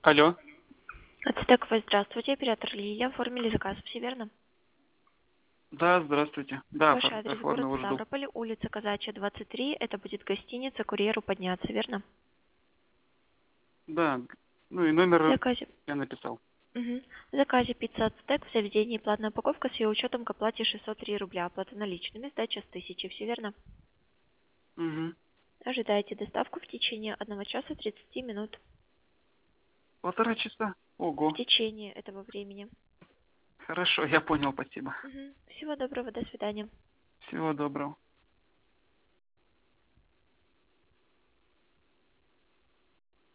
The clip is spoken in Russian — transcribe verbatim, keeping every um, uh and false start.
Алло. Ацтековой, здравствуйте, оператор Лилия. Оформили заказ, все верно? Да, здравствуйте. Да, Ваш офор- адрес город оформил, жду. Ставрополь, улица Казачья, двадцать три. Это будет гостиница, курьеру подняться, верно? Да, ну и В номер заказе. я написал. Угу. В заказе пицца Ацтек в заведении платная упаковка с ее учетом к оплате шестьсот три рубля. Оплата наличными, сдача с тысячи, все верно? Угу. Ожидаете доставку в течение одного часа тридцати минут. Полтора часа. В Ого. течение этого времени. Хорошо, я понял, спасибо. Угу. Всего доброго, до свидания. Всего доброго.